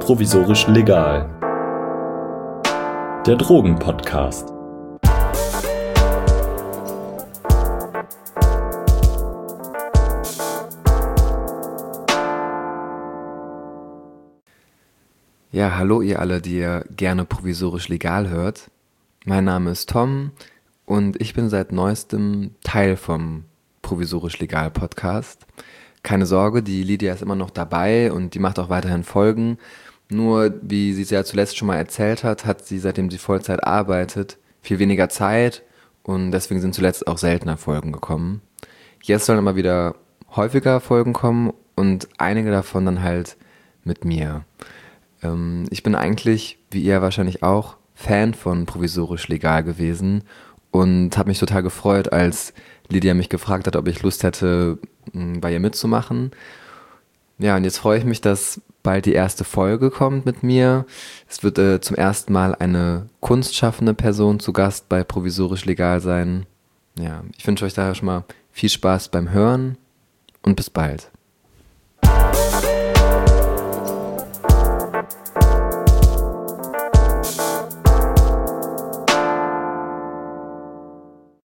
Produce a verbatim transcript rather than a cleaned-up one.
Provisorisch Legal, der Drogen-Podcast. Ja, hallo ihr alle, die ihr gerne Provisorisch Legal hört. Mein Name ist Tom und ich bin seit neuestem Teil vom Provisorisch Legal Podcast. Keine Sorge, die Lydia ist immer noch dabei und die macht auch weiterhin Folgen. Nur, wie sie es ja zuletzt schon mal erzählt hat, hat sie, seitdem sie Vollzeit arbeitet, viel weniger Zeit und deswegen sind zuletzt auch seltener Folgen gekommen. Jetzt sollen immer wieder häufiger Folgen kommen und einige davon dann halt mit mir. Ähm, ich bin eigentlich, wie ihr wahrscheinlich auch, Fan von Provisorisch Legal gewesen und habe mich total gefreut, als Lydia mich gefragt hat, ob ich Lust hätte, bei ihr mitzumachen. Ja, und jetzt freue ich mich, dass bald die erste Folge kommt mit mir. Es wird äh, zum ersten Mal eine kunstschaffende Person zu Gast bei Provisorisch Legal sein. Ja, ich wünsche euch daher schon mal viel Spaß beim Hören und bis bald.